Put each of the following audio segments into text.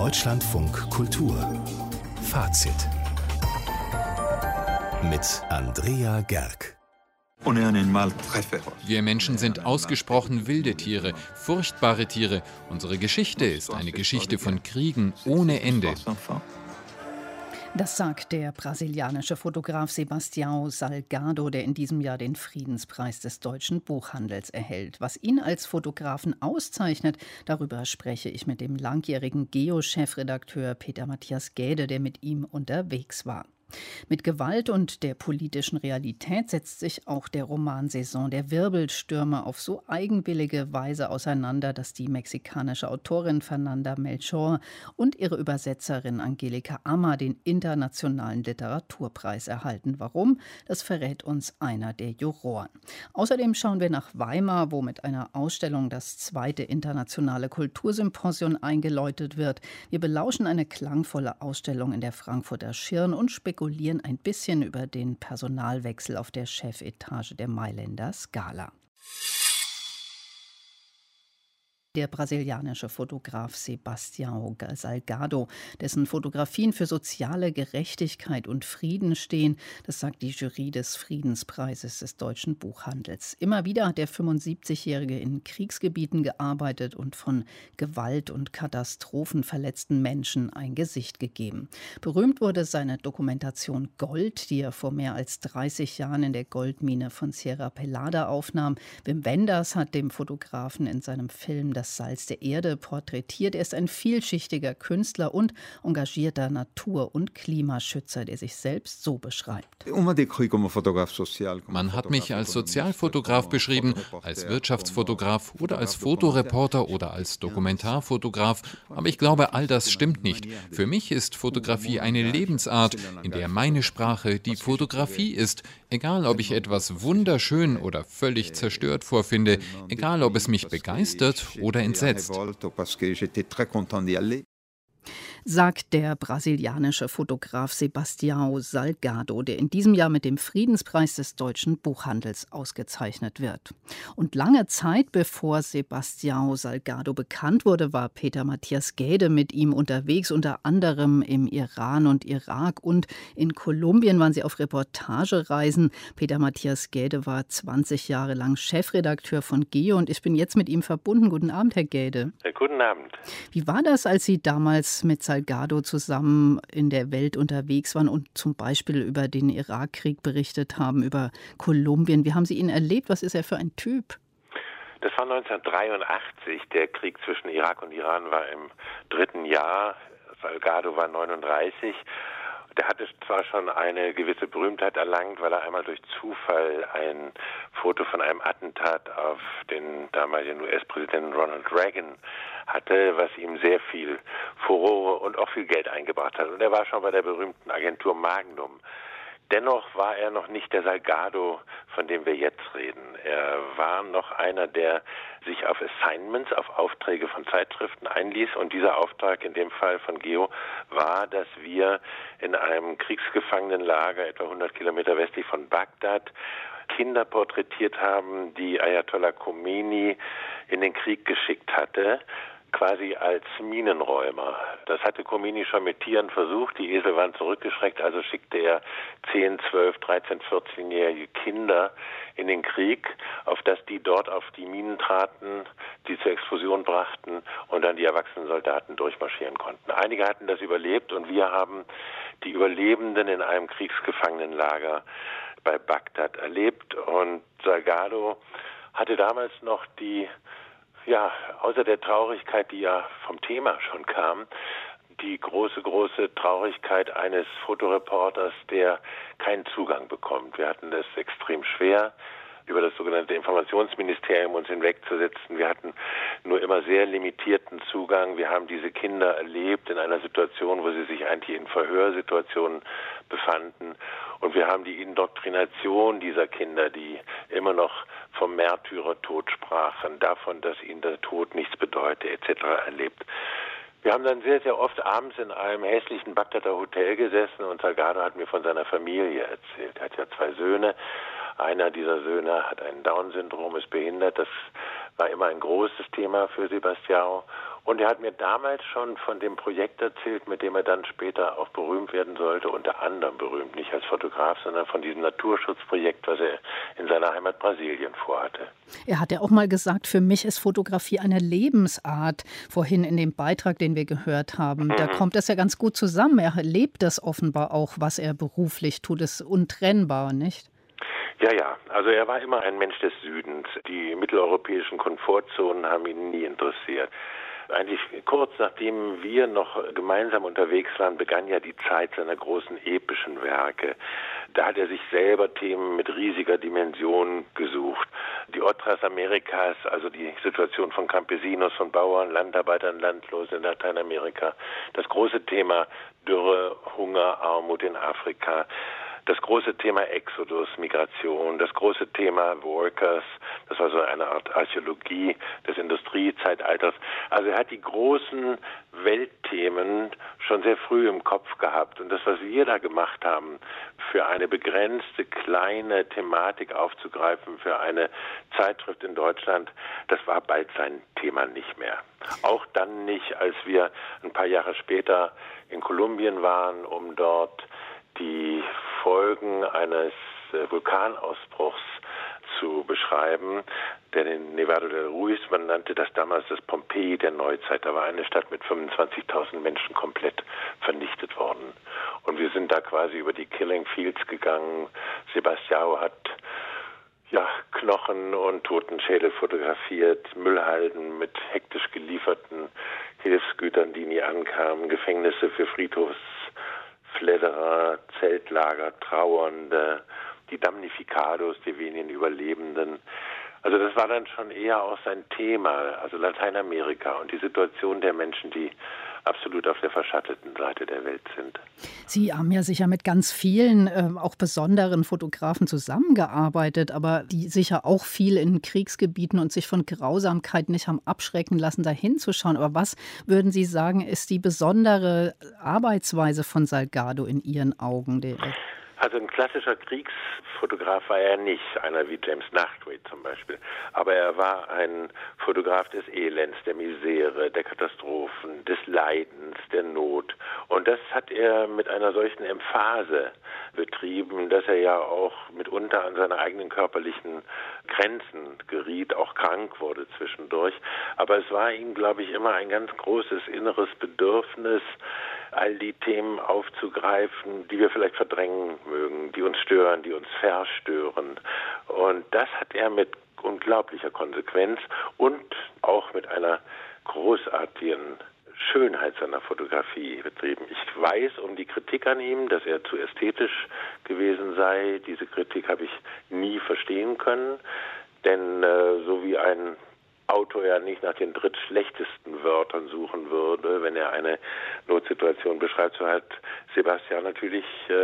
Deutschlandfunk Kultur Fazit mit Andrea Gerg. Wir Menschen sind ausgesprochen wilde Tiere, furchtbare Tiere. Unsere Geschichte ist eine Geschichte von Kriegen ohne Ende. Das sagt der brasilianische Fotograf Sebastião Salgado, der in diesem Jahr den Friedenspreis des deutschen Buchhandels erhält. Was ihn als Fotografen auszeichnet, darüber spreche ich mit dem langjährigen Geo-Chefredakteur Peter Matthias Gaede, der mit ihm unterwegs war. Mit Gewalt und der politischen Realität setzt sich auch der Roman Saison der Wirbelstürme auf so eigenwillige Weise auseinander, dass die mexikanische Autorin Fernanda Melchor und ihre Übersetzerin Angelika Ammer den Internationalen Literaturpreis erhalten. Warum? Das verrät uns einer der Juroren. Außerdem schauen wir nach Weimar, wo mit einer Ausstellung das 2. internationale Kultursymposion eingeläutet wird. Wir belauschen eine klangvolle Ausstellung in der Frankfurter Schirn und spekulieren ein bisschen über den Personalwechsel auf der Chefetage der Mailänder Scala. Der brasilianische Fotograf Sebastião Salgado, dessen Fotografien für soziale Gerechtigkeit und Frieden stehen, das sagt die Jury des Friedenspreises des deutschen Buchhandels. Immer wieder hat der 75-Jährige in Kriegsgebieten gearbeitet und von Gewalt und Katastrophen verletzten Menschen ein Gesicht gegeben. Berühmt wurde seine Dokumentation Gold, die er vor mehr als 30 Jahren in der Goldmine von Sierra Pelada aufnahm. Wim Wenders hat dem Fotografen in seinem Film Das Salz der Erde porträtiert. Er ist ein vielschichtiger Künstler und engagierter Natur- und Klimaschützer, der sich selbst so beschreibt. Man hat mich als Sozialfotograf beschrieben, als Wirtschaftsfotograf oder als Fotoreporter oder als Dokumentarfotograf. Aber ich glaube, all das stimmt nicht. Für mich ist Fotografie eine Lebensart, in der meine Sprache die Fotografie ist. Egal, ob ich etwas wunderschön oder völlig zerstört vorfinde, egal, ob es mich begeistert oder entsetzt. Sagt der brasilianische Fotograf Sebastião Salgado, der in diesem Jahr mit dem Friedenspreis des deutschen Buchhandels ausgezeichnet wird. Und lange Zeit, bevor Sebastião Salgado bekannt wurde, war Peter Matthias Gaede mit ihm unterwegs, unter anderem im Iran und Irak und in Kolumbien waren sie auf Reportagereisen. Peter Matthias Gaede war 20 Jahre lang Chefredakteur von Geo und ich bin jetzt mit ihm verbunden. Guten Abend, Herr Gaede. Guten Abend. Wie war das, als Sie damals mit Salgado zusammen in der Welt unterwegs waren und zum Beispiel über den Irakkrieg berichtet haben, über Kolumbien? Wie haben Sie ihn erlebt? Was ist er für ein Typ? Das war 1983. Der Krieg zwischen Irak und Iran war im 3. Jahr. Salgado war 39. Der hatte zwar schon eine gewisse Berühmtheit erlangt, weil er einmal durch Zufall ein Foto von einem Attentat auf den damaligen US-Präsidenten Ronald Reagan hatte, was ihm sehr viel Furore und auch viel Geld eingebracht hat. Und er war schon bei der berühmten Agentur Magnum. Dennoch war er noch nicht der Salgado, von dem wir jetzt reden. Er war noch einer, der sich auf Assignments, auf Aufträge von Zeitschriften einließ. Und dieser Auftrag, in dem Fall von Geo, war, dass wir in einem Kriegsgefangenenlager etwa 100 Kilometer westlich von Bagdad Kinder porträtiert haben, die Ayatollah Khomeini in den Krieg geschickt hatte, quasi als Minenräumer. Das hatte Khomeini schon mit Tieren versucht, die Esel waren zurückgeschreckt, also schickte er 10, 12, 13, 14-jährige Kinder in den Krieg, auf dass die dort auf die Minen traten, die zur Explosion brachten und dann die erwachsenen Soldaten durchmarschieren konnten. Einige hatten das überlebt und wir haben die Überlebenden in einem Kriegsgefangenenlager bei Bagdad erlebt und Salgado hatte damals noch außer der Traurigkeit, die ja vom Thema schon kam, die große Traurigkeit eines Fotoreporters, der keinen Zugang bekommt. Wir hatten das extrem schwer, über das sogenannte Informationsministerium uns hinwegzusetzen. Wir hatten nur immer sehr limitierten Zugang. Wir haben diese Kinder erlebt in einer Situation, wo sie sich eigentlich in Verhörsituationen befanden. Und wir haben die Indoktrination dieser Kinder, die immer noch vom Märtyrertod sprachen, davon, dass ihnen der Tod nichts bedeute, etc. erlebt. Wir haben dann sehr, sehr oft abends in einem hässlichen Bagdader Hotel gesessen und Salgado hat mir von seiner Familie erzählt. Er hat ja 2 Söhne. Einer dieser Söhne hat ein Down-Syndrom, ist behindert. Das war immer ein großes Thema für Sebastião. Und er hat mir damals schon von dem Projekt erzählt, mit dem er dann später auch berühmt werden sollte, unter anderem berühmt, nicht als Fotograf, sondern von diesem Naturschutzprojekt, was er in seiner Heimat Brasilien vorhatte. Er hat ja auch mal gesagt, für mich ist Fotografie eine Lebensart. Vorhin in dem Beitrag, den wir gehört haben, da kommt das ja ganz gut zusammen. Er lebt das offenbar auch, was er beruflich tut, ist untrennbar, nicht? Ja, also er war immer ein Mensch des Südens. Die mitteleuropäischen Komfortzonen haben ihn nie interessiert. Eigentlich kurz nachdem wir noch gemeinsam unterwegs waren, begann ja die Zeit seiner großen epischen Werke. Da hat er sich selber Themen mit riesiger Dimension gesucht. Die Otras Amerikas, also die Situation von Campesinos, von Bauern, Landarbeitern, Landlosen in Lateinamerika. Das große Thema Dürre, Hunger, Armut in Afrika. Das große Thema Exodus, Migration, das große Thema Workers, das war so eine Art Archäologie des Industriezeitalters. Also er hat die großen Weltthemen schon sehr früh im Kopf gehabt. Und das, was wir da gemacht haben, für eine begrenzte, kleine Thematik aufzugreifen, für eine Zeitschrift in Deutschland, das war bald sein Thema nicht mehr. Auch dann nicht, als wir ein paar Jahre später in Kolumbien waren, um dort die Folgen eines Vulkanausbruchs zu beschreiben, der den Nevado del Ruiz, man nannte das damals das Pompeji der Neuzeit. Da war eine Stadt mit 25.000 Menschen komplett vernichtet worden. Und wir sind da quasi über die Killing Fields gegangen. Sebastião hat Knochen und Totenschädel fotografiert, Müllhalden mit hektisch gelieferten Hilfsgütern, die nie ankamen, Gefängnisse für Friedhofsfledderer, Zeltlager, Trauernde, die Damnificados, die wenigen Überlebenden. Also das war dann schon eher auch sein Thema, also Lateinamerika und die Situation der Menschen, die absolut auf der verschatteten Seite der Welt sind. Sie haben ja sicher mit ganz vielen, auch besonderen Fotografen zusammengearbeitet, aber die sicher auch viel in Kriegsgebieten und sich von Grausamkeit nicht haben abschrecken lassen, da hinzuschauen. Aber was würden Sie sagen, ist die besondere Arbeitsweise von Salgado in Ihren Augen? Also ein klassischer Kriegsfotograf war er nicht, einer wie James Nachtwey zum Beispiel. Aber er war ein Fotograf des Elends, der Misere, der Katastrophen, des Leidens, der Not. Und das hat er mit einer solchen Emphase betrieben, dass er ja auch mitunter an seine eigenen körperlichen Grenzen geriet, auch krank wurde zwischendurch. Aber es war ihm, glaube ich, immer ein ganz großes inneres Bedürfnis, all die Themen aufzugreifen, die wir vielleicht verdrängen mögen, die uns stören, die uns verstören. Und das hat er mit unglaublicher Konsequenz und auch mit einer großartigen Schönheit seiner Fotografie betrieben. Ich weiß um die Kritik an ihm, dass er zu ästhetisch gewesen sei. Diese Kritik habe ich nie verstehen können, denn so wie ein Autor ja nicht nach den drittschlechtesten Wörtern suchen würde, wenn er eine Notsituation beschreibt, so hat Sebastião natürlich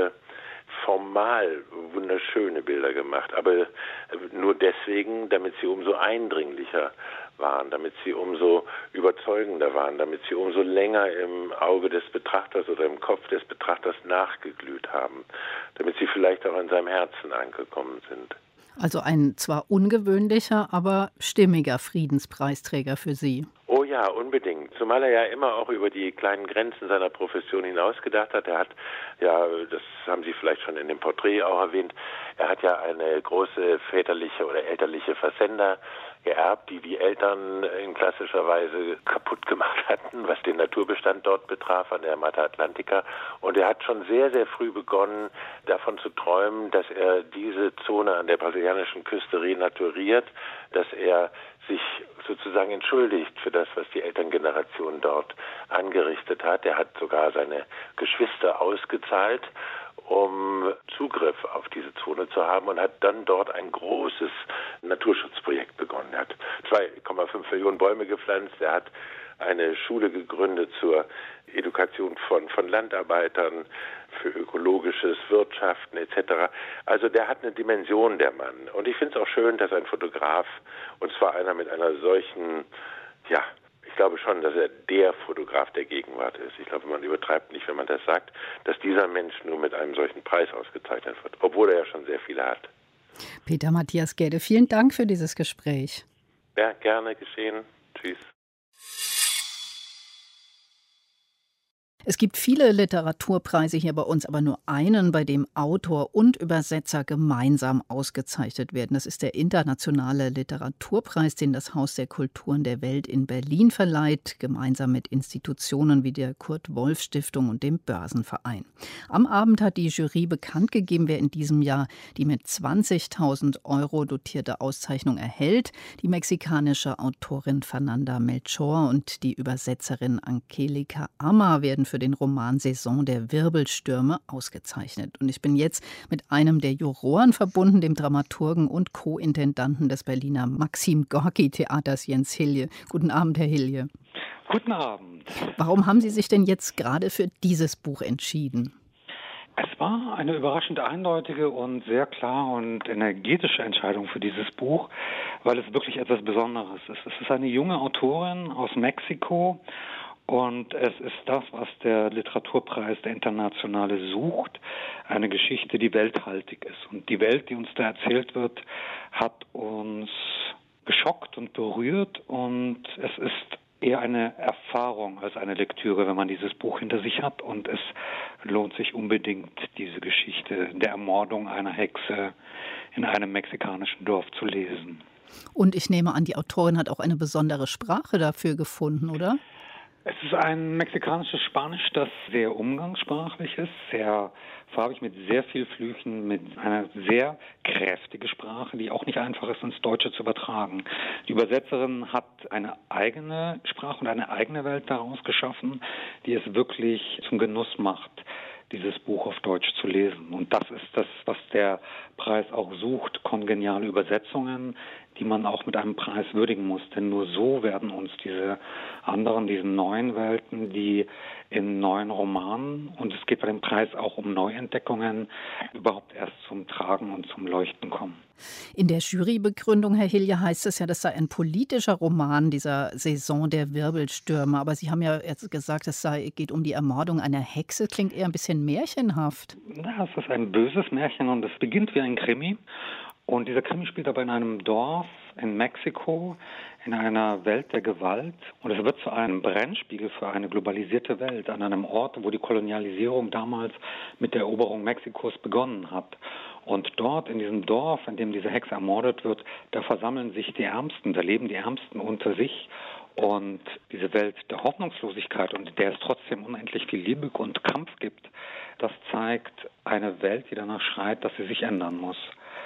formal wunderschöne Bilder gemacht, aber nur deswegen, damit sie umso eindringlicher waren, damit sie umso überzeugender waren, damit sie umso länger im Auge des Betrachters oder im Kopf des Betrachters nachgeglüht haben, damit sie vielleicht auch in seinem Herzen angekommen sind. Also ein zwar ungewöhnlicher, aber stimmiger Friedenspreisträger für Sie. Oh ja, unbedingt. Zumal er ja immer auch über die kleinen Grenzen seiner Profession hinaus gedacht hat. Er hat, ja, das haben Sie vielleicht schon in dem Porträt auch erwähnt, er hat ja eine große väterliche oder elterliche Fazenda geerbt, die die Eltern in klassischer Weise kaputt gemacht hatten, was den Naturbestand dort betraf, an der Mata Atlantica. Und er hat schon sehr, sehr früh begonnen, davon zu träumen, dass er diese Zone an der brasilianischen Küste renaturiert, dass er sich sozusagen entschuldigt für das, was die Elterngeneration dort angerichtet hat. Er hat sogar seine Geschwister ausgezahlt, um Zugriff auf diese Zone zu haben und hat dann dort ein großes Naturschutzprojekt begonnen. Er hat 2,5 Millionen Bäume gepflanzt, er hat eine Schule gegründet zur Education von Landarbeitern, für ökologisches Wirtschaften etc. Also der hat eine Dimension, der Mann. Und ich finde es auch schön, dass ein Fotograf, und zwar einer mit einer solchen, ja, ich glaube schon, dass er der Fotograf der Gegenwart ist. Ich glaube, man übertreibt nicht, wenn man das sagt, dass dieser Mensch nur mit einem solchen Preis ausgezeichnet wird, obwohl er ja schon sehr viele hat. Peter Matthias Gäde, vielen Dank für dieses Gespräch. Ja, gerne geschehen. Tschüss. Es gibt viele Literaturpreise hier bei uns, aber nur einen, bei dem Autor und Übersetzer gemeinsam ausgezeichnet werden. Das ist der Internationale Literaturpreis, den das Haus der Kulturen der Welt in Berlin verleiht, gemeinsam mit Institutionen wie der Kurt-Wolff-Stiftung und dem Börsenverein. Am Abend hat die Jury bekannt gegeben, wer in diesem Jahr die mit 20.000 € dotierte Auszeichnung erhält. Die mexikanische Autorin Fernanda Melchor und die Übersetzerin Angelica Amar werden für den Roman Saison der Wirbelstürme ausgezeichnet. Und ich bin jetzt mit einem der Juroren verbunden, dem Dramaturgen und Co-Intendanten des Berliner Maxim-Gorki-Theaters, Jens Hilje. Guten Abend, Herr Hilje. Guten Abend. Warum haben Sie sich denn jetzt gerade für dieses Buch entschieden? Es war eine überraschend eindeutige und sehr klare und energetische Entscheidung für dieses Buch, weil es wirklich etwas Besonderes ist. Es ist eine junge Autorin aus Mexiko und es ist das, was der Literaturpreis, der Internationale, sucht. Eine Geschichte, die welthaltig ist. Und die Welt, die uns da erzählt wird, hat uns geschockt und berührt und es ist eher eine Erfahrung als eine Lektüre, wenn man dieses Buch hinter sich hat. Und es lohnt sich unbedingt, diese Geschichte der Ermordung einer Hexe in einem mexikanischen Dorf zu lesen. Und ich nehme an, die Autorin hat auch eine besondere Sprache dafür gefunden, oder? Es ist ein mexikanisches Spanisch, das sehr umgangssprachlich ist, sehr farbig, mit sehr viel Flüchen, mit einer sehr kräftigen Sprache, die auch nicht einfach ist, ins Deutsche zu übertragen. Die Übersetzerin hat eine eigene Sprache und eine eigene Welt daraus geschaffen, die es wirklich zum Genuss macht, dieses Buch auf Deutsch zu lesen. Und das ist das, was der Preis auch sucht, kongeniale Übersetzungen, die man auch mit einem Preis würdigen muss. Denn nur so werden uns diese neuen Welten, die in neuen Romanen, und es geht bei dem Preis auch um Neuentdeckungen, überhaupt erst zum Tragen und zum Leuchten kommen. In der Jurybegründung, Herr Hilje, heißt es ja, das sei ein politischer Roman, dieser Saison der Wirbelstürme. Aber Sie haben ja jetzt gesagt, geht um die Ermordung einer Hexe. Klingt eher ein bisschen märchenhaft. Ja, es ist ein böses Märchen und es beginnt wie ein Krimi. Und dieser Krimi spielt aber in einem Dorf in Mexiko, in einer Welt der Gewalt. Und es wird zu einem Brennspiegel für eine globalisierte Welt, an einem Ort, wo die Kolonialisierung damals mit der Eroberung Mexikos begonnen hat. Und dort, in diesem Dorf, in dem diese Hexe ermordet wird, da versammeln sich die Ärmsten, da leben die Ärmsten unter sich. Und diese Welt der Hoffnungslosigkeit und in der es trotzdem unendlich viel Liebe und Kampf gibt, das zeigt eine Welt, die danach schreit, dass sie sich ändern muss.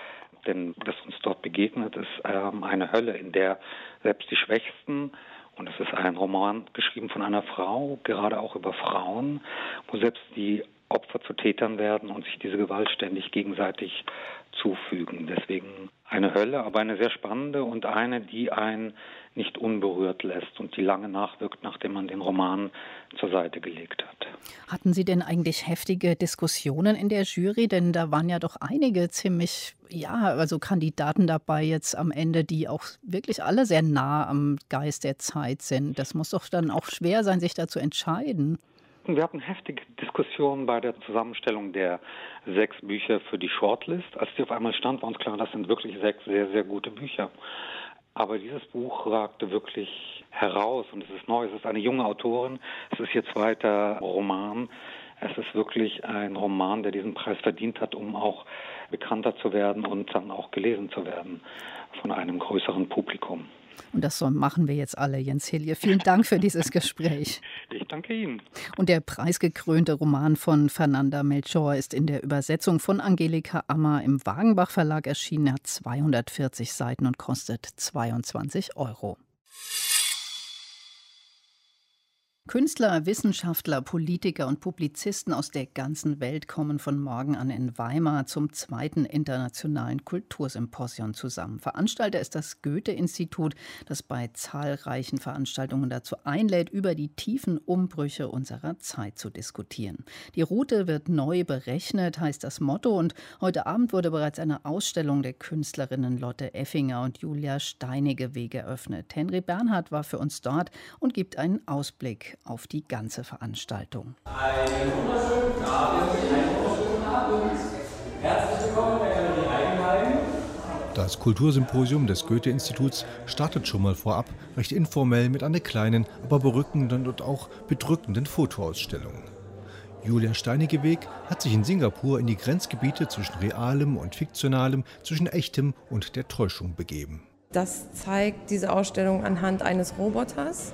Denn das uns dort begegnet, ist eine Hölle, in der selbst die Schwächsten, und es ist ein Roman geschrieben von einer Frau, gerade auch über Frauen, wo selbst die Opfer zu Tätern werden und sich diese Gewalt ständig gegenseitig zufügen. Deswegen eine Hölle, aber eine sehr spannende und eine, die einen nicht unberührt lässt und die lange nachwirkt, nachdem man den Roman zur Seite gelegt hat. Hatten Sie denn eigentlich heftige Diskussionen in der Jury? Denn da waren ja doch einige ziemlich, Kandidaten dabei jetzt am Ende, die auch wirklich alle sehr nah am Geist der Zeit sind. Das muss doch dann auch schwer sein, sich da zu entscheiden. Wir hatten heftige Diskussionen bei der Zusammenstellung der 6 Bücher für die Shortlist. Als die auf einmal stand, war uns klar, das sind wirklich 6 sehr, sehr gute Bücher. Aber dieses Buch ragte wirklich heraus und es ist neu. Es ist eine junge Autorin. Es ist ihr zweiter Roman. Es ist wirklich ein Roman, der diesen Preis verdient hat, um auch bekannter zu werden und dann auch gelesen zu werden von einem größeren Publikum. Und das machen wir jetzt alle, Jens Hilje. Vielen Dank für dieses Gespräch. Ich danke Ihnen. Und der preisgekrönte Roman von Fernanda Melchor ist in der Übersetzung von Angelica Amar im Wagenbach Verlag erschienen. Er hat 240 Seiten und kostet 22 €. Künstler, Wissenschaftler, Politiker und Publizisten aus der ganzen Welt kommen von morgen an in Weimar zum 2. Internationalen Kultursymposion zusammen. Veranstalter ist das Goethe-Institut, das bei zahlreichen Veranstaltungen dazu einlädt, über die tiefen Umbrüche unserer Zeit zu diskutieren. Die Route wird neu berechnet, heißt das Motto. Und heute Abend wurde bereits eine Ausstellung der Künstlerinnen Lotte Effinger und Julia Steinigeweg eröffnet. Henry Bernhard war für uns dort und gibt einen Ausblick auf die ganze Veranstaltung. Einen wunderschönen Abend. Herzlich willkommen in der Galerie Eigenheim. Das Kultursymposium des Goethe-Instituts startet schon mal vorab recht informell mit einer kleinen, aber berückenden und auch bedrückenden Fotoausstellung. Julia Steinigeweg hat sich in Singapur in die Grenzgebiete zwischen Realem und Fiktionalem, zwischen Echtem und der Täuschung begeben. Das zeigt diese Ausstellung anhand eines Roboters,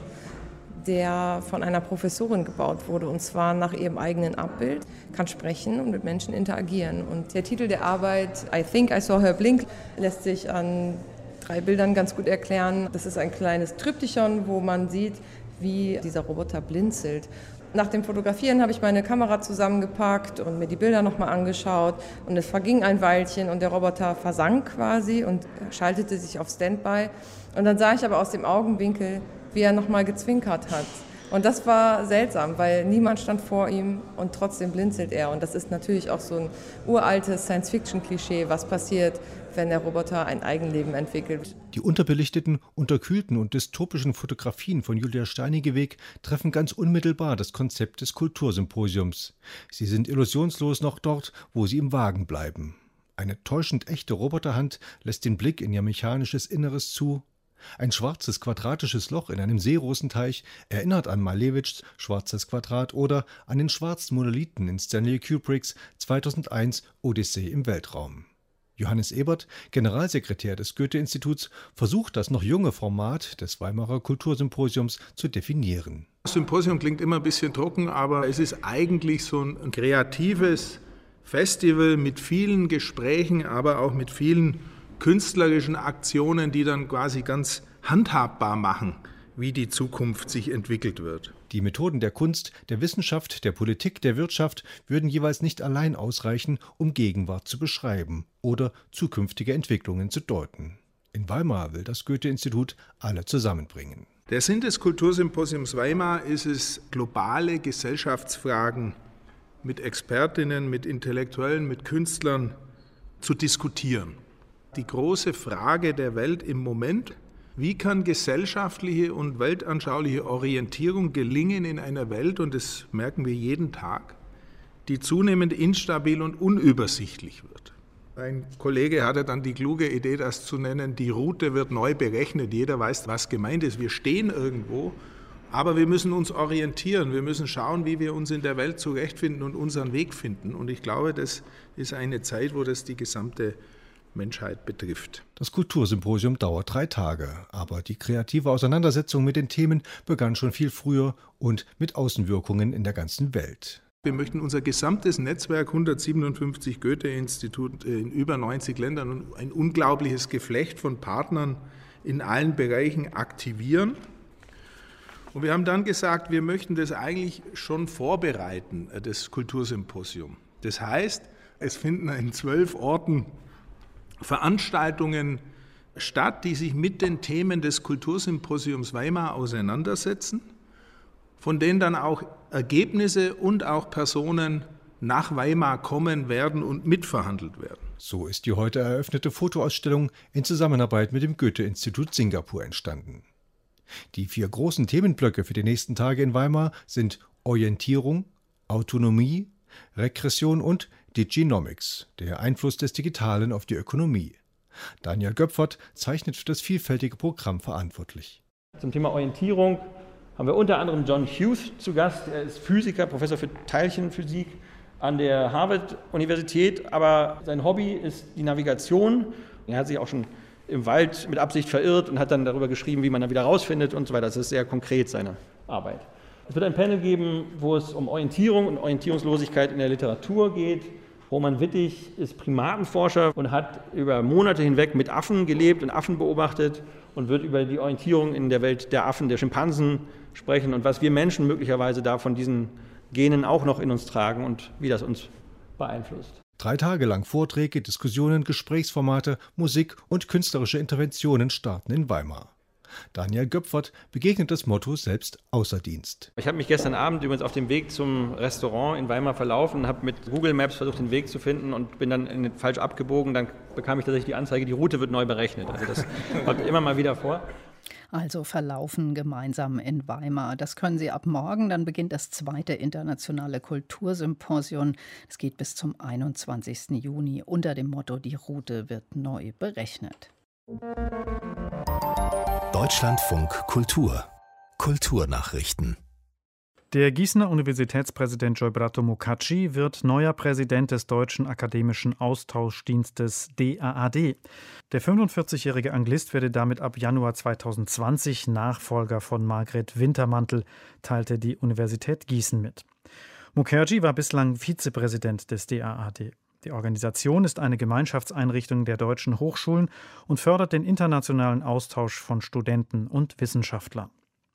der von einer Professorin gebaut wurde, und zwar nach ihrem eigenen Abbild, kann sprechen und mit Menschen interagieren. Und der Titel der Arbeit, I Think I Saw Her Blink, lässt sich an 3 Bildern ganz gut erklären. Das ist ein kleines Tryptychon, wo man sieht, wie dieser Roboter blinzelt. Nach dem Fotografieren habe ich meine Kamera zusammengepackt und mir die Bilder nochmal angeschaut. Und es verging ein Weilchen und der Roboter versank quasi und schaltete sich auf Standby. Und dann sah ich aber aus dem Augenwinkel, wie er nochmal gezwinkert hat. Und das war seltsam, weil niemand stand vor ihm und trotzdem blinzelt er. Und das ist natürlich auch so ein uraltes Science-Fiction-Klischee, was passiert, wenn der Roboter ein Eigenleben entwickelt. Die unterbelichteten, unterkühlten und dystopischen Fotografien von Julia Steinigeweg treffen ganz unmittelbar das Konzept des Kultursymposiums. Sie sind illusionslos noch dort, wo sie im Wagen bleiben. Eine täuschend echte Roboterhand lässt den Blick in ihr mechanisches Inneres zu. Ein schwarzes, quadratisches Loch in einem Seerosenteich erinnert an Malevichs Schwarzes Quadrat oder an den schwarzen Monolithen in Stanley Kubricks 2001 Odyssee im Weltraum. Johannes Ebert, Generalsekretär des Goethe-Instituts, versucht das noch junge Format des Weimarer Kultursymposiums zu definieren. Das Symposium klingt immer ein bisschen trocken, aber es ist eigentlich so ein kreatives Festival mit vielen Gesprächen, aber auch mit vielen künstlerischen Aktionen, die dann quasi ganz handhabbar machen, wie die Zukunft sich entwickelt wird. Die Methoden der Kunst, der Wissenschaft, der Politik, der Wirtschaft würden jeweils nicht allein ausreichen, um Gegenwart zu beschreiben oder zukünftige Entwicklungen zu deuten. In Weimar will das Goethe-Institut alle zusammenbringen. Der Sinn des Kultursymposiums Weimar ist es, globale Gesellschaftsfragen mit Expertinnen, mit Intellektuellen, mit Künstlern zu diskutieren. Die große Frage der Welt im Moment: Wie kann gesellschaftliche und weltanschauliche Orientierung gelingen in einer Welt, und das merken wir jeden Tag, die zunehmend instabil und unübersichtlich wird? Ein Kollege hatte dann die kluge Idee, das zu nennen: Die Route wird neu berechnet. Jeder weiß, was gemeint ist. Wir stehen irgendwo, aber wir müssen uns orientieren. Wir müssen schauen, wie wir uns in der Welt zurechtfinden und unseren Weg finden. Und ich glaube, das ist eine Zeit, wo das die gesamte Menschheit betrifft. Das Kultursymposium dauert 3 Tage, aber die kreative Auseinandersetzung mit den Themen begann schon viel früher und mit Außenwirkungen in der ganzen Welt. Wir möchten unser gesamtes Netzwerk, 157 Goethe-Institut in über 90 Ländern und ein unglaubliches Geflecht von Partnern in allen Bereichen aktivieren. Und wir haben dann gesagt, wir möchten das eigentlich schon vorbereiten, das Kultursymposium. Das heißt, es finden in 12 Orten Veranstaltungen statt, die sich mit den Themen des Kultursymposiums Weimar auseinandersetzen, von denen dann auch Ergebnisse und auch Personen nach Weimar kommen werden und mitverhandelt werden. So ist die heute eröffnete Fotoausstellung in Zusammenarbeit mit dem Goethe-Institut Singapur entstanden. Die 4 großen Themenblöcke für die nächsten Tage in Weimar sind Orientierung, Autonomie, Regression und Diginomics, der Einfluss des Digitalen auf die Ökonomie. Daniel Göpfert zeichnet für das vielfältige Programm verantwortlich. Zum Thema Orientierung haben wir unter anderem John Hughes zu Gast. Er ist Physiker, Professor für Teilchenphysik an der Harvard-Universität, aber sein Hobby ist die Navigation. Er hat sich auch schon im Wald mit Absicht verirrt und hat dann darüber geschrieben, wie man dann wieder rausfindet und so weiter. Das ist sehr konkret, seine Arbeit. Es wird ein Panel geben, wo es um Orientierung und Orientierungslosigkeit in der Literatur geht. Roman Wittig ist Primatenforscher und hat über Monate hinweg mit Affen gelebt und Affen beobachtet und wird über die Orientierung in der Welt der Affen, der Schimpansen sprechen und was wir Menschen möglicherweise da von diesen Genen auch noch in uns tragen und wie das uns beeinflusst. 3 Tage lang Vorträge, Diskussionen, Gesprächsformate, Musik und künstlerische Interventionen starten in Weimar. Daniel Göpfert begegnet das Motto selbst außer Dienst. Ich habe mich gestern Abend übrigens auf dem Weg zum Restaurant in Weimar verlaufen und habe mit Google Maps versucht, den Weg zu finden und bin dann falsch abgebogen. Dann bekam ich tatsächlich die Anzeige, die Route wird neu berechnet. Also das kommt immer mal wieder vor. Also verlaufen gemeinsam in Weimar. Das können Sie ab morgen. Dann beginnt das 2. internationale Kultursymposium. Es geht bis zum 21. Juni unter dem Motto Die Route wird neu berechnet. Deutschlandfunk Kultur. Kulturnachrichten. Der Gießener Universitätspräsident Joybrato Mukacsi wird neuer Präsident des Deutschen Akademischen Austauschdienstes DAAD. Der 45-jährige Anglist werde damit ab Januar 2020 Nachfolger von Margret Wintermantel, teilte die Universität Gießen mit. Mukherjee war bislang Vizepräsident des DAAD. Die Organisation ist eine Gemeinschaftseinrichtung der deutschen Hochschulen und fördert den internationalen Austausch von Studenten und Wissenschaftlern.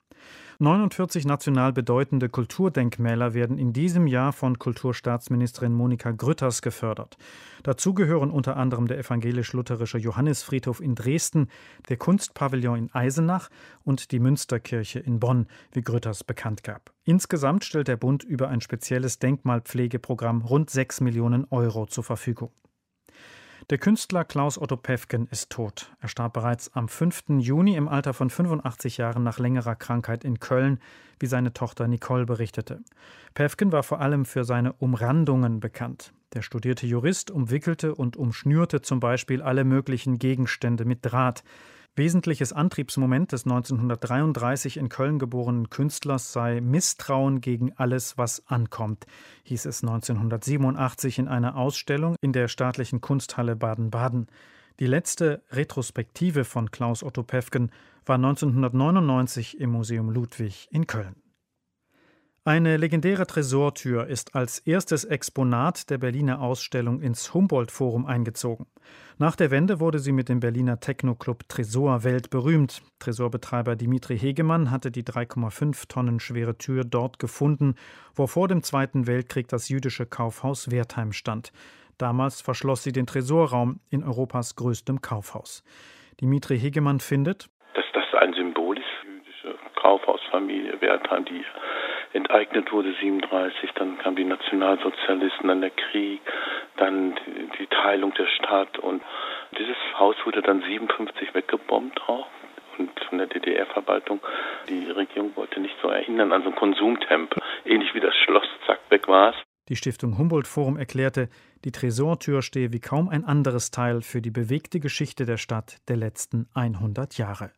49 national bedeutende Kulturdenkmäler werden in diesem Jahr von Kulturstaatsministerin Monika Grütters gefördert. Dazu gehören unter anderem der evangelisch-lutherische Johannisfriedhof in Dresden, der Kunstpavillon in Eisenach und die Münsterkirche in Bonn, wie Grütters bekannt gab. Insgesamt stellt der Bund über ein spezielles Denkmalpflegeprogramm rund 6 Millionen Euro zur Verfügung. Der Künstler Klaus Otto Päffgen ist tot. Er starb bereits am 5. Juni im Alter von 85 Jahren nach längerer Krankheit in Köln, wie seine Tochter Nicole berichtete. Päffgen war vor allem für seine Umrandungen bekannt. Der studierte Jurist umwickelte und umschnürte zum Beispiel alle möglichen Gegenstände mit Draht. Wesentliches Antriebsmoment des 1933 in Köln geborenen Künstlers sei Misstrauen gegen alles, was ankommt, hieß es 1987 in einer Ausstellung in der Staatlichen Kunsthalle Baden-Baden. Die letzte Retrospektive von Klaus Otto Päffgen war 1999 im Museum Ludwig in Köln. Eine legendäre Tresortür ist als erstes Exponat der Berliner Ausstellung ins Humboldt-Forum eingezogen. Nach der Wende wurde sie mit dem Berliner Techno-Club Tresor weltberühmt. Tresorbetreiber Dimitri Hegemann hatte die 3,5 Tonnen schwere Tür dort gefunden, wo vor dem Zweiten Weltkrieg das jüdische Kaufhaus Wertheim stand. Damals verschloss sie den Tresorraum in Europas größtem Kaufhaus. Dimitri Hegemann findet, dass das ein Symbol ist für die jüdische Kaufhausfamilie Wertheim, die enteignet wurde 1937, dann kamen die Nationalsozialisten, dann der Krieg, dann die Teilung der Stadt und dieses Haus wurde dann 1957 weggebombt auch und von der DDR-Verwaltung. Die Regierung wollte nicht so erinnern an so einen Konsumtempel, ähnlich wie das Schloss, zack, weg war es. Die Stiftung Humboldt-Forum erklärte, die Tresortür stehe wie kaum ein anderes Teil für die bewegte Geschichte der Stadt der letzten 100 Jahre.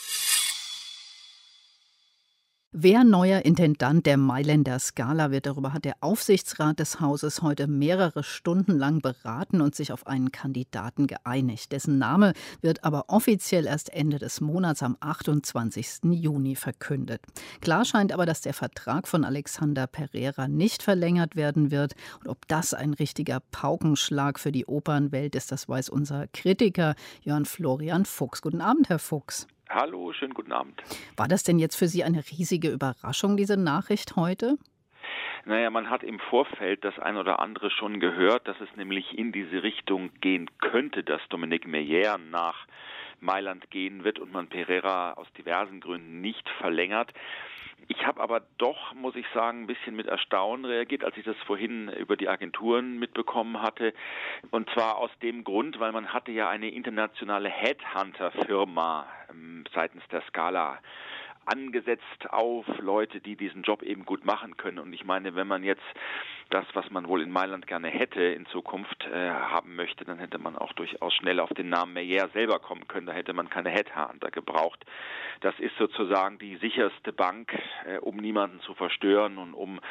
Wer neuer Intendant der Mailänder Scala wird, darüber hat der Aufsichtsrat des Hauses heute mehrere Stunden lang beraten und sich auf einen Kandidaten geeinigt. Dessen Name wird aber offiziell erst Ende des Monats am 28. Juni verkündet. Klar scheint aber, dass der Vertrag von Alexander Pereira nicht verlängert werden wird. Und ob das ein richtiger Paukenschlag für die Opernwelt ist, das weiß unser Kritiker Jörn Florian Fuchs. Guten Abend, Herr Fuchs. Hallo, schönen guten Abend. War das denn jetzt für Sie eine riesige Überraschung, diese Nachricht heute? Naja, man hat im Vorfeld das ein oder andere schon gehört, dass es nämlich in diese Richtung gehen könnte, dass Dominique Meyer nach Mailand gehen wird und man Pereira aus diversen Gründen nicht verlängert. Ich habe aber doch, muss ich sagen, ein bisschen mit Erstaunen reagiert, als ich das vorhin über die Agenturen mitbekommen hatte. Und zwar aus dem Grund, weil man hatte ja eine internationale Headhunter-Firma seitens der Scala angesetzt auf Leute, die diesen Job eben gut machen können. Und ich meine, wenn man jetzt das, was man wohl in Mailand gerne hätte in Zukunft haben möchte, dann hätte man auch durchaus schnell auf den Namen Meyer selber kommen können. Da hätte man keine Headhunter gebraucht. Das ist sozusagen die sicherste Bank, um niemanden zu verstören und um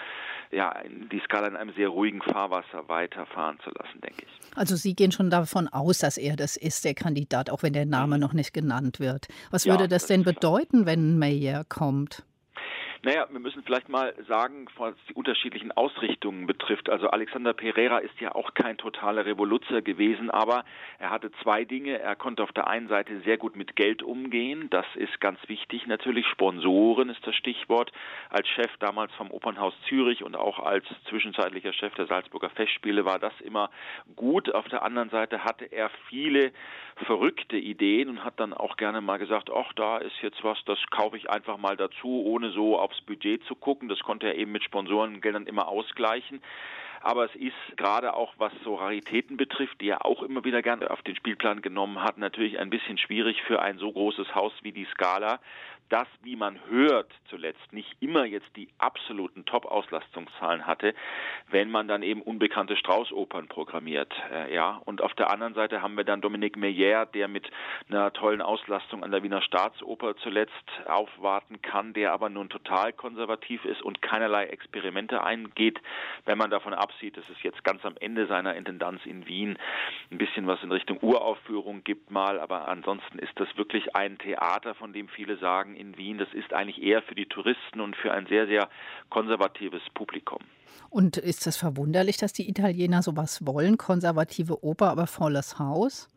die Scala in einem sehr ruhigen Fahrwasser weiterfahren zu lassen, denke ich. Also Sie gehen schon davon aus, dass er das ist, der Kandidat, auch wenn der Name noch nicht genannt wird. Was würde das denn bedeuten, wenn Meyer kommt? Naja, wir müssen vielleicht mal sagen, was die unterschiedlichen Ausrichtungen betrifft. Also Alexander Pereira ist ja auch kein totaler Revoluzer gewesen, aber er hatte zwei Dinge. Er konnte auf der einen Seite sehr gut mit Geld umgehen. Das ist ganz wichtig natürlich. Sponsoren ist das Stichwort. Als Chef damals vom Opernhaus Zürich und auch als zwischenzeitlicher Chef der Salzburger Festspiele war das immer gut. Auf der anderen Seite hatte er viele verrückte Ideen und hat dann auch gerne mal gesagt, ach, da ist jetzt was, das kaufe ich einfach mal dazu, ohne so aufs Budget zu gucken. Das konnte er eben mit Sponsorengeldern immer ausgleichen. Aber es ist gerade auch, was so Raritäten betrifft, die er auch immer wieder gerne auf den Spielplan genommen hat, natürlich ein bisschen schwierig für ein so großes Haus wie die Scala, das, wie man hört, zuletzt nicht immer jetzt die absoluten Top-Auslastungszahlen hatte, wenn man dann eben unbekannte Strauß-Opern programmiert. Und auf der anderen Seite haben wir dann Dominique Meyer, der mit einer tollen Auslastung an der Wiener Staatsoper zuletzt aufwarten kann, der aber nun total konservativ ist und keinerlei Experimente eingeht, wenn man davon absieht, dass es jetzt ganz am Ende seiner Intendanz in Wien ein bisschen was in Richtung Uraufführung gibt mal, aber ansonsten ist das wirklich ein Theater, von dem viele sagen, in Wien, das ist eigentlich eher für die Touristen und für ein sehr, sehr konservatives Publikum. Und ist es verwunderlich, dass die Italiener sowas wollen? Konservative Oper, aber volles Haus?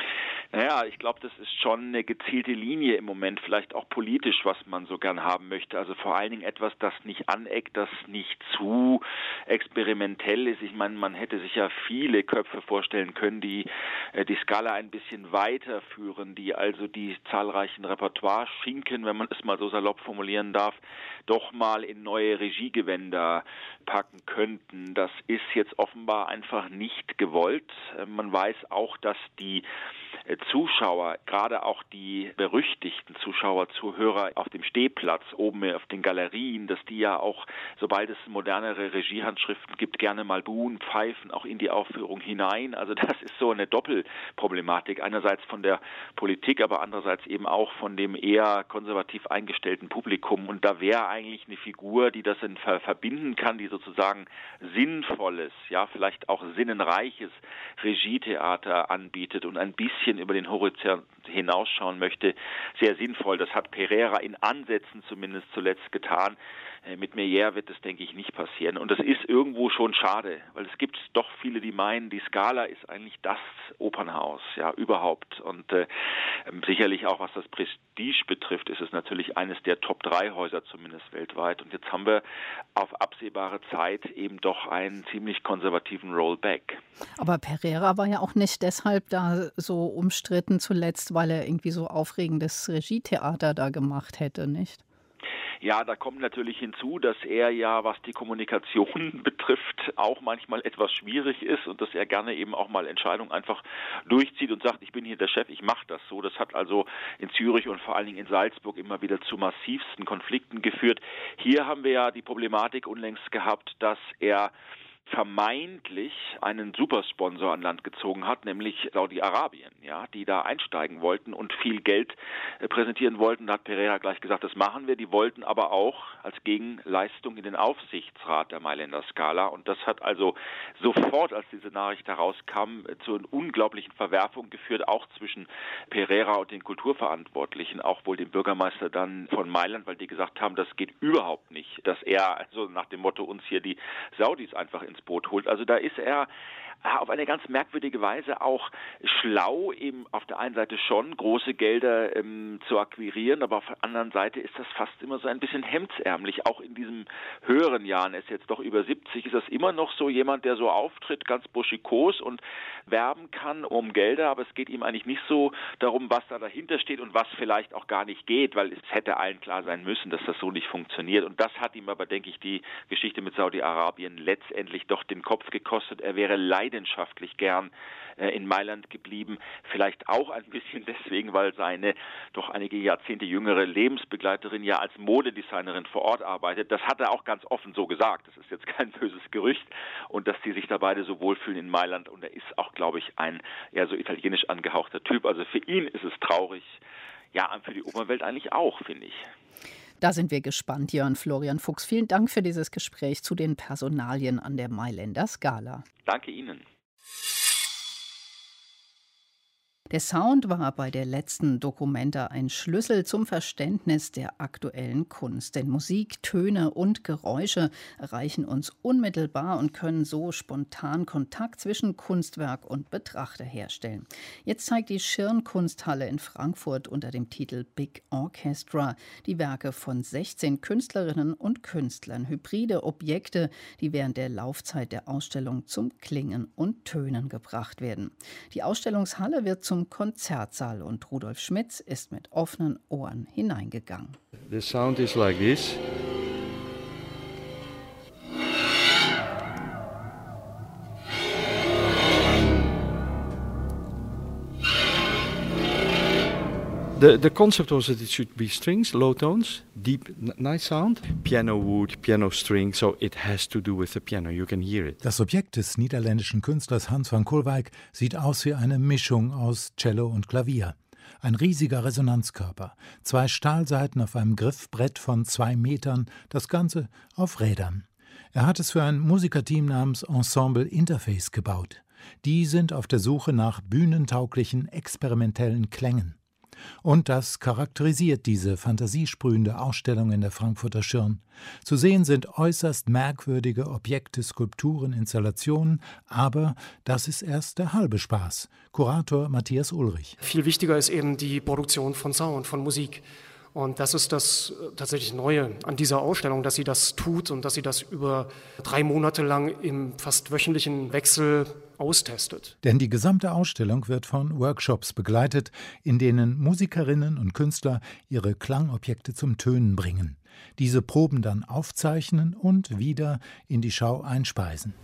Naja, ich glaube, das ist schon eine gezielte Linie im Moment, vielleicht auch politisch, was man so gern haben möchte. Also vor allen Dingen etwas, das nicht aneckt, das nicht zu experimentell ist. Ich meine, man hätte sich ja viele Köpfe vorstellen können, die die Skala ein bisschen weiterführen, die also die zahlreichen Repertoire-Schinken, wenn man es mal so salopp formulieren darf, doch mal in neue Regiegewänder packen könnten. Das ist jetzt offenbar einfach nicht gewollt. Man weiß auch, dass die Zuschauer, gerade auch die berüchtigten Zuschauer, Zuhörer auf dem Stehplatz, oben auf den Galerien, dass die ja auch, sobald es modernere Regiehandschriften gibt, gerne mal buhen, pfeifen, auch in die Aufführung hinein. Also das ist so eine Doppelproblematik. Einerseits von der Politik, aber andererseits eben auch von dem eher konservativ eingestellten Publikum. Und da wäre eigentlich eine Figur, die das verbinden kann, die sozusagen sinnvolles, ja, vielleicht auch sinnenreiches Regietheater anbietet und ein bisschen über den Horizont hinausschauen möchte, sehr sinnvoll. Das hat Pereira in Ansätzen zumindest zuletzt getan. Mit Meyer wird das, denke ich, nicht passieren. Und das ist irgendwo schon schade, weil es gibt doch viele, die meinen, die Scala ist eigentlich das Opernhaus, ja, überhaupt. Und sicherlich auch, was das Prestige betrifft, ist es natürlich eines der Top-3-Häuser zumindest weltweit. Und jetzt haben wir auf absehbare Zeit eben doch einen ziemlich konservativen Rollback. Aber Pereira war ja auch nicht deshalb da so umstritten zuletzt, weil er irgendwie so aufregendes Regietheater da gemacht hätte, nicht? Ja, da kommt natürlich hinzu, dass er ja, was die Kommunikation betrifft, auch manchmal etwas schwierig ist und dass er gerne eben auch mal Entscheidungen einfach durchzieht und sagt, ich bin hier der Chef, ich mache das so. Das hat also in Zürich und vor allen Dingen in Salzburg immer wieder zu massivsten Konflikten geführt. Hier haben wir ja die Problematik unlängst gehabt, dass er vermeintlich einen Supersponsor an Land gezogen hat, nämlich Saudi-Arabien, ja, die da einsteigen wollten und viel Geld präsentieren wollten. Da hat Pereira gleich gesagt, das machen wir. Die wollten aber auch als Gegenleistung in den Aufsichtsrat der Mailänder Scala. Und das hat also sofort, als diese Nachricht herauskam, zu einer unglaublichen Verwerfung geführt, auch zwischen Pereira und den Kulturverantwortlichen, auch wohl dem Bürgermeister dann von Mailand, weil die gesagt haben, das geht überhaupt nicht, dass er also nach dem Motto uns hier die Saudis einfach ins Boot holt. Also da ist er auf eine ganz merkwürdige Weise auch schlau, eben auf der einen Seite schon große Gelder zu akquirieren, aber auf der anderen Seite ist das fast immer so ein bisschen hemdsärmlich. Auch in diesen höheren Jahren, er ist jetzt doch über 70, ist das immer noch so jemand, der so auftritt, ganz burschikos und werben kann um Gelder, aber es geht ihm eigentlich nicht so darum, was da dahinter steht und was vielleicht auch gar nicht geht, weil es hätte allen klar sein müssen, dass das so nicht funktioniert. Und das hat ihm aber, denke ich, die Geschichte mit Saudi-Arabien letztendlich doch den Kopf gekostet. Er wäre leidenschaftlich gern in Mailand geblieben, vielleicht auch ein bisschen deswegen, weil seine doch einige Jahrzehnte jüngere Lebensbegleiterin ja als Modedesignerin vor Ort arbeitet. Das hat er auch ganz offen so gesagt. Das ist jetzt kein böses Gerücht. Und dass die sich da beide so wohlfühlen in Mailand. Und er ist auch, glaube ich, ein eher so italienisch angehauchter Typ. Also für ihn ist es traurig. Ja, für die Opernwelt eigentlich auch, finde ich. Da sind wir gespannt, Jörn Florian Fuchs. Vielen Dank für dieses Gespräch zu den Personalien an der Mailänder Scala. Danke Ihnen. Der Sound war bei der letzten Documenta ein Schlüssel zum Verständnis der aktuellen Kunst. Denn Musik, Töne und Geräusche erreichen uns unmittelbar und können so spontan Kontakt zwischen Kunstwerk und Betrachter herstellen. Jetzt zeigt die Schirn-Kunsthalle in Frankfurt unter dem Titel Big Orchestra die Werke von 16 Künstlerinnen und Künstlern. Hybride Objekte, die während der Laufzeit der Ausstellung zum Klingen und Tönen gebracht werden. Die Ausstellungshalle wird zum Konzertsaal und Rudolf Schmitz ist mit offenen Ohren hineingegangen. The sound is like this. The concept was that it should be strings, low tones, deep, nice sound, piano wood, piano string, so it has to do with the piano, you can hear it. Das Objekt des niederländischen Künstlers Hans van Kolwijk sieht aus wie eine Mischung aus Cello und Klavier. Ein riesiger Resonanzkörper, 2 Stahlsaiten auf einem Griffbrett von 2 Metern, das Ganze auf Rädern. Er hat es für ein Musikerteam namens Ensemble Interface gebaut. Die sind auf der Suche nach bühnentauglichen, experimentellen Klängen. Und das charakterisiert diese fantasiesprühende Ausstellung in der Frankfurter Schirn. Zu sehen sind äußerst merkwürdige Objekte, Skulpturen, Installationen, aber das ist erst der halbe Spaß. Kurator Matthias Ulrich. Viel wichtiger ist eben die Produktion von Sound, von Musik. Und das ist das tatsächlich Neue an dieser Ausstellung, dass sie das tut und dass sie das über 3 Monate lang im fast wöchentlichen Wechsel austestet. Denn die gesamte Ausstellung wird von Workshops begleitet, in denen Musikerinnen und Künstler ihre Klangobjekte zum Tönen bringen. Diese Proben dann aufzeichnen und wieder in die Schau einspeisen.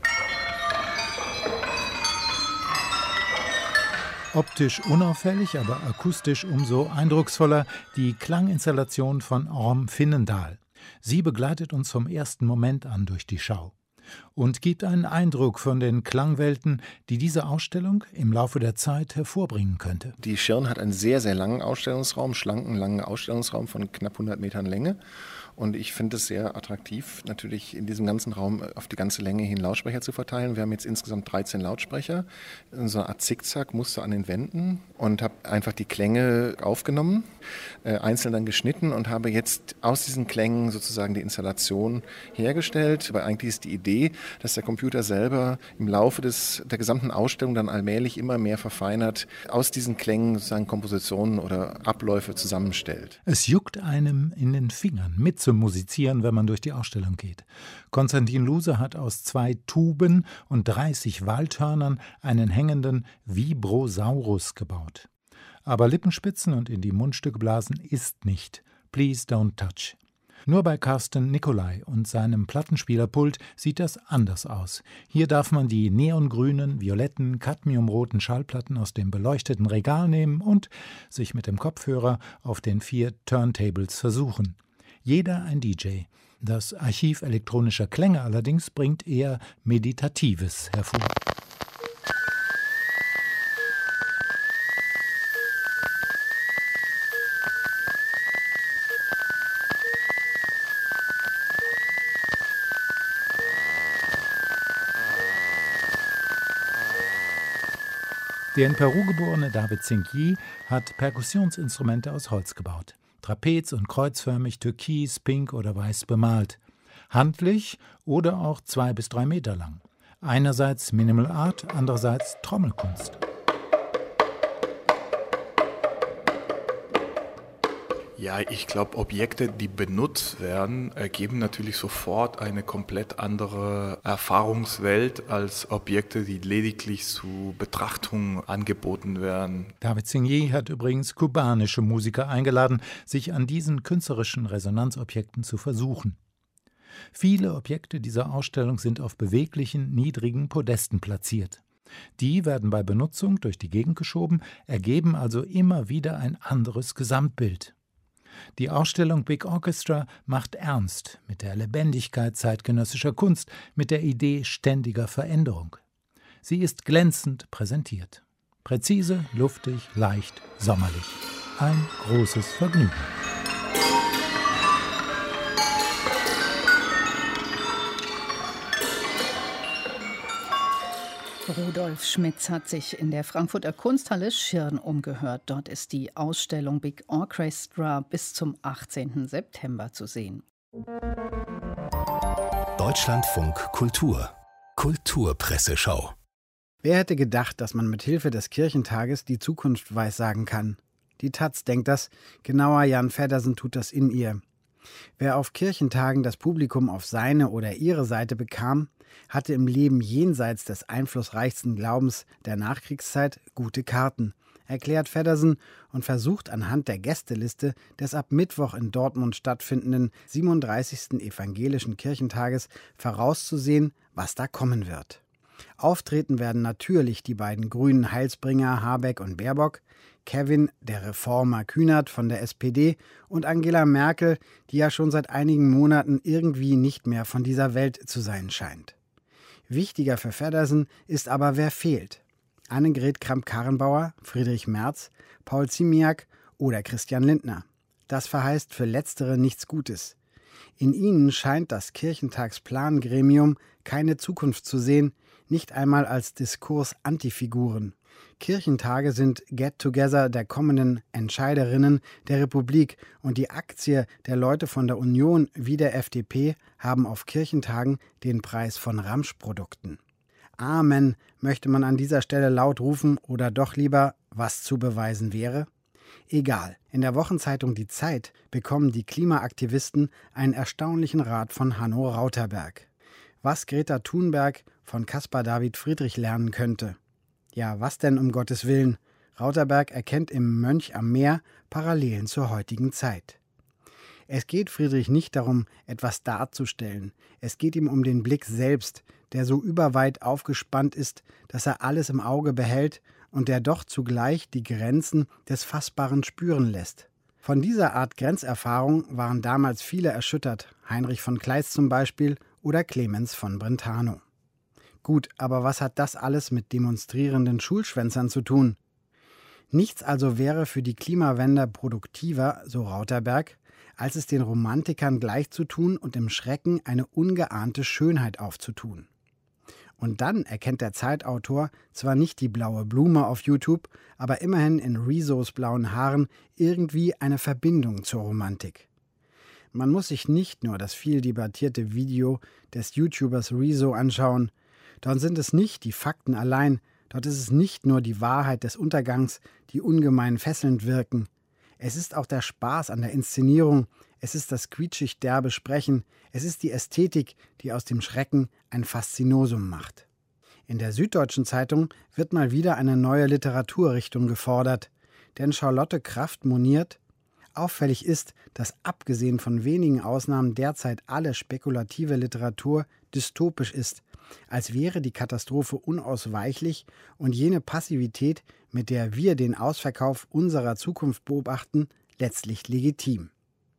Optisch unauffällig, aber akustisch umso eindrucksvoller die Klanginstallation von Orm Finnendahl. Sie begleitet uns vom ersten Moment an durch die Schau und gibt einen Eindruck von den Klangwelten, die diese Ausstellung im Laufe der Zeit hervorbringen könnte. Die Schirn hat einen sehr, sehr langen Ausstellungsraum, schlanken, langen Ausstellungsraum von knapp 100 Metern Länge. Und ich finde es sehr attraktiv, natürlich in diesem ganzen Raum auf die ganze Länge hin Lautsprecher zu verteilen. Wir haben jetzt insgesamt 13 Lautsprecher, so eine Art Zickzack-Muster an den Wänden und habe einfach die Klänge aufgenommen, einzeln dann geschnitten und habe jetzt aus diesen Klängen sozusagen die Installation hergestellt. Aber eigentlich ist die Idee, dass der Computer selber im Laufe der gesamten Ausstellung dann allmählich immer mehr verfeinert, aus diesen Klängen sozusagen Kompositionen oder Abläufe zusammenstellt. Es juckt einem in den Fingern mit zu musizieren, wenn man durch die Ausstellung geht. Konstantin Luse hat aus 2 Tuben und 30 Waldhörnern einen hängenden Vibrosaurus gebaut. Aber Lippenspitzen und in die Mundstücke blasen ist nicht. Please don't touch. Nur bei Carsten Nicolai und seinem Plattenspielerpult sieht das anders aus. Hier darf man die neongrünen, violetten, cadmiumroten Schallplatten aus dem beleuchteten Regal nehmen und sich mit dem Kopfhörer auf den 4 Turntables versuchen. Jeder ein DJ. Das Archiv elektronischer Klänge allerdings bringt eher Meditatives hervor. Der in Peru geborene David Zingy hat Perkussionsinstrumente aus Holz gebaut. Trapez- und kreuzförmig, türkis, pink oder weiß bemalt. Handlich oder auch 2 bis 3 Meter lang. Einerseits Minimal Art, andererseits Trommelkunst. Ja, ich glaube, Objekte, die benutzt werden, ergeben natürlich sofort eine komplett andere Erfahrungswelt als Objekte, die lediglich zu Betrachtung angeboten werden. David Zingy hat übrigens kubanische Musiker eingeladen, sich an diesen künstlerischen Resonanzobjekten zu versuchen. Viele Objekte dieser Ausstellung sind auf beweglichen, niedrigen Podesten platziert. Die werden bei Benutzung durch die Gegend geschoben, ergeben also immer wieder ein anderes Gesamtbild. Die Ausstellung Big Orchestra macht ernst mit der Lebendigkeit zeitgenössischer Kunst, mit der Idee ständiger Veränderung. Sie ist glänzend präsentiert. Präzise, luftig, leicht, sommerlich. Ein großes Vergnügen. Rudolf Schmitz hat sich in der Frankfurter Kunsthalle Schirn umgehört. Dort ist die Ausstellung Big Orchestra bis zum 18. September zu sehen. Deutschlandfunk Kultur. Kulturpresseschau. Wer hätte gedacht, dass man mit Hilfe des Kirchentages die Zukunft weissagen kann? Die taz denkt das, genauer Jan Feddersen tut das in ihr. Wer auf Kirchentagen das Publikum auf seine oder ihre Seite bekam, hatte im Leben jenseits des einflussreichsten Glaubens der Nachkriegszeit gute Karten, erklärt Feddersen und versucht anhand der Gästeliste des ab Mittwoch in Dortmund stattfindenden 37. Evangelischen Kirchentages vorauszusehen, was da kommen wird. Auftreten werden natürlich die beiden grünen Heilsbringer Habeck und Baerbock. Kevin, der Reformer Kühnert von der SPD und Angela Merkel, die ja schon seit einigen Monaten irgendwie nicht mehr von dieser Welt zu sein scheint. Wichtiger für Feddersen ist aber, wer fehlt. Annegret Kramp-Karrenbauer, Friedrich Merz, Paul Ziemiak oder Christian Lindner. Das verheißt für Letztere nichts Gutes. In ihnen scheint das Kirchentagsplangremium keine Zukunft zu sehen, nicht einmal als Diskurs-Antifiguren. Kirchentage sind Get-Together der kommenden Entscheiderinnen der Republik und die Aktie der Leute von der Union wie der FDP haben auf Kirchentagen den Preis von Ramschprodukten. Amen, möchte man an dieser Stelle laut rufen oder doch lieber, was zu beweisen wäre? Egal, in der Wochenzeitung Die Zeit bekommen die Klimaaktivisten einen erstaunlichen Rat von Hanno Rauterberg. Was Greta Thunberg von Caspar David Friedrich lernen könnte. Ja, was denn um Gottes Willen? Rauterberg erkennt im Mönch am Meer Parallelen zur heutigen Zeit. Es geht Friedrich nicht darum, etwas darzustellen. Es geht ihm um den Blick selbst, der so überweit aufgespannt ist, dass er alles im Auge behält und der doch zugleich die Grenzen des Fassbaren spüren lässt. Von dieser Art Grenzerfahrung waren damals viele erschüttert, Heinrich von Kleist zum Beispiel oder Clemens von Brentano. Gut, aber was hat das alles mit demonstrierenden Schulschwänzern zu tun? Nichts also wäre für die Klimawende produktiver, so Rauterberg, als es den Romantikern gleichzutun und im Schrecken eine ungeahnte Schönheit aufzutun. Und dann erkennt der Zeitautor zwar nicht die blaue Blume auf YouTube, aber immerhin in Rezos blauen Haaren irgendwie eine Verbindung zur Romantik. Man muss sich nicht nur das viel debattierte Video des YouTubers Rezo anschauen. Dort sind es nicht die Fakten allein, dort ist es nicht nur die Wahrheit des Untergangs, die ungemein fesselnd wirken. Es ist auch der Spaß an der Inszenierung, es ist das quietschig derbe Sprechen, es ist die Ästhetik, die aus dem Schrecken ein Faszinosum macht. In der Süddeutschen Zeitung wird mal wieder eine neue Literaturrichtung gefordert, denn Charlotte Kraft moniert: Auffällig ist, dass abgesehen von wenigen Ausnahmen derzeit alle spekulative Literatur dystopisch ist, als wäre die Katastrophe unausweichlich und jene Passivität, mit der wir den Ausverkauf unserer Zukunft beobachten, letztlich legitim.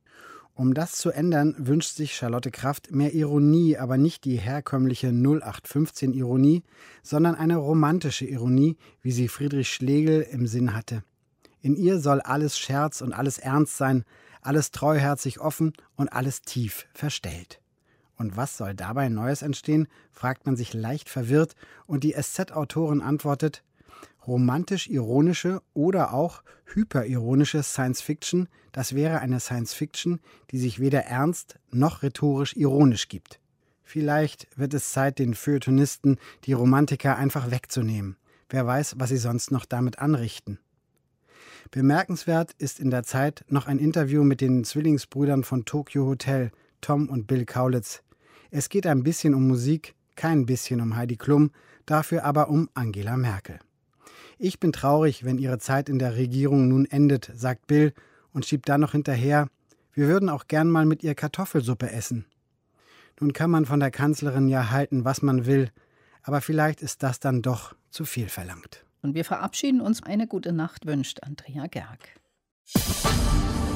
Um das zu ändern, wünscht sich Charlotte Kraft mehr Ironie, aber nicht die herkömmliche 0815-Ironie, sondern eine romantische Ironie, wie sie Friedrich Schlegel im Sinn hatte. In ihr soll alles Scherz und alles Ernst sein, alles treuherzig offen und alles tief verstellt. Und was soll dabei Neues entstehen, fragt man sich leicht verwirrt und die SZ-Autorin antwortet: romantisch-ironische oder auch hyperironische Science-Fiction, das wäre eine Science-Fiction, die sich weder ernst noch rhetorisch ironisch gibt. Vielleicht wird es Zeit, den Feuilletonisten die Romantiker einfach wegzunehmen. Wer weiß, was sie sonst noch damit anrichten. Bemerkenswert ist in der Zeit noch ein Interview mit den Zwillingsbrüdern von Tokyo Hotel, Tom und Bill Kaulitz. Es geht ein bisschen um Musik, kein bisschen um Heidi Klum, dafür aber um Angela Merkel. Ich bin traurig, wenn ihre Zeit in der Regierung nun endet, sagt Bill und schiebt dann noch hinterher: Wir würden auch gern mal mit ihr Kartoffelsuppe essen. Nun kann man von der Kanzlerin ja halten, was man will, aber vielleicht ist das dann doch zu viel verlangt. Und wir verabschieden uns. Eine gute Nacht wünscht Andrea Gerg.